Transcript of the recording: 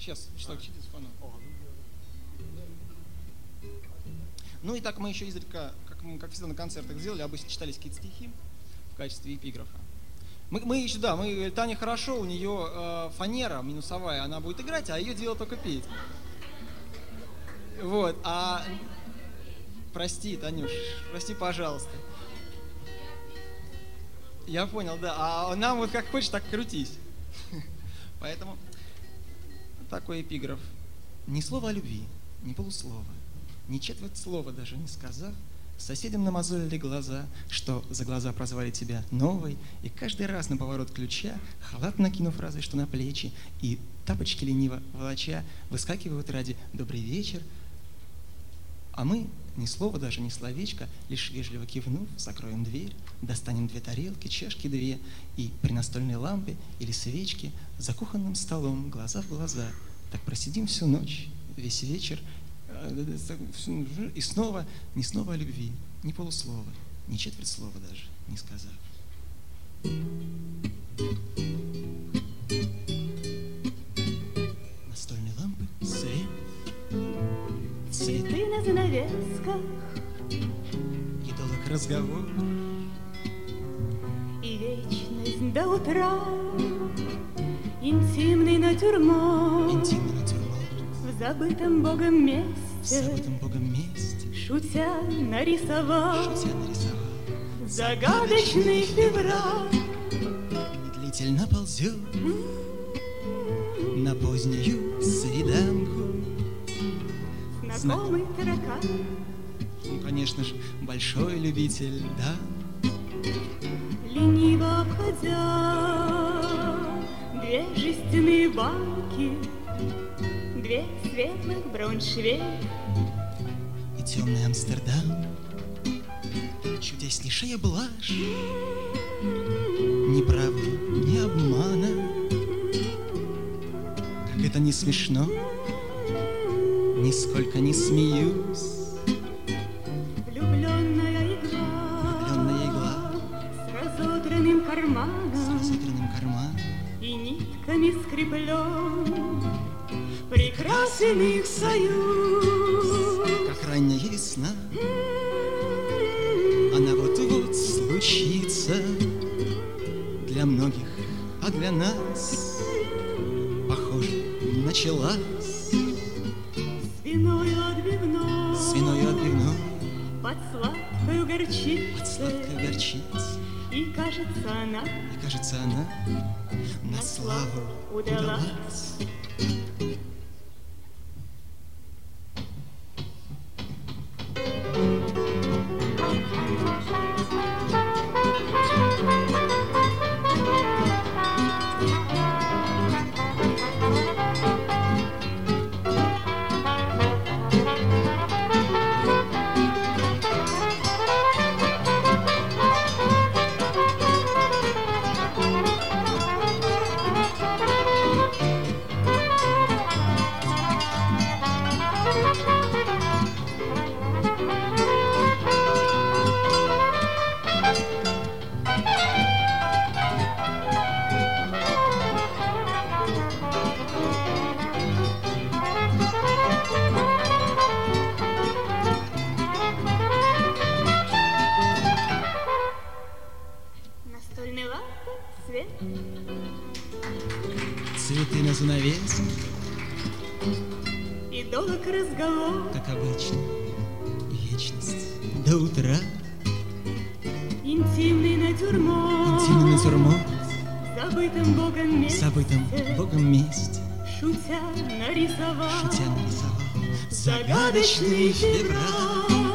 Сейчас, человек читает фоном. Ну и так мы еще изредка, как всегда на концертах сделали, обычно читались какие-то стихи в качестве эпиграфа. Мы еще, да, Таня хорошо, у нее фанера минусовая, она будет играть, а ее дело только петь. Вот, прости, Танюш, прости, пожалуйста. Я понял, да, а нам вот как хочешь, так крутись. Поэтому такой эпиграф. Ни слова о любви, ни полуслова, ни четверть слова даже не сказав, соседям намазолили глаза, что за глаза прозвали тебя новой, и каждый раз на поворот ключа, халат накинув разве что на плечи, и тапочки лениво волоча, выскакивают ради «добрый вечер». А мы, ни слова даже, ни словечко, лишь вежливо кивнув, закроем дверь, достанем 2 тарелки, чашки 2, и при настольной лампе или свечке за кухонным столом, глаза в глаза, так просидим всю ночь, весь вечер, и снова, ни слова о любви, ни полуслова, ни четверть слова даже не сказав. Настольной лампы свет, цветы на занавесках, и долг разговор, и вечность до утра, интимный натюрморт, в забытом Богом месте, шутя нарисовал загадочный февраль. Медлительно ползет на позднюю свиданку знакомый таракан, ну, конечно же, большой любитель, да, лениво обходя 2 жестяные банки, 2 светлых Брауншвейг и темный Амстердам, чудеснейшая блажь, ни правды, ни обмана, как это не смешно, нисколько не смеюсь. Влюбленная игла с разодранным карманом и нитками скреплен прекрасен их союз. Как ранняя весна, она вот-вот случится для многих, а для нас, похоже, началась. Свиною отбивной под сладкою горчицей, и кажется она на славу удалась. Цветы на занавеске, и долг разговор, как обычно, вечность до утра. Интимный натюрморт, забытым Богом месте, шутя нарисовал загадочный февраль.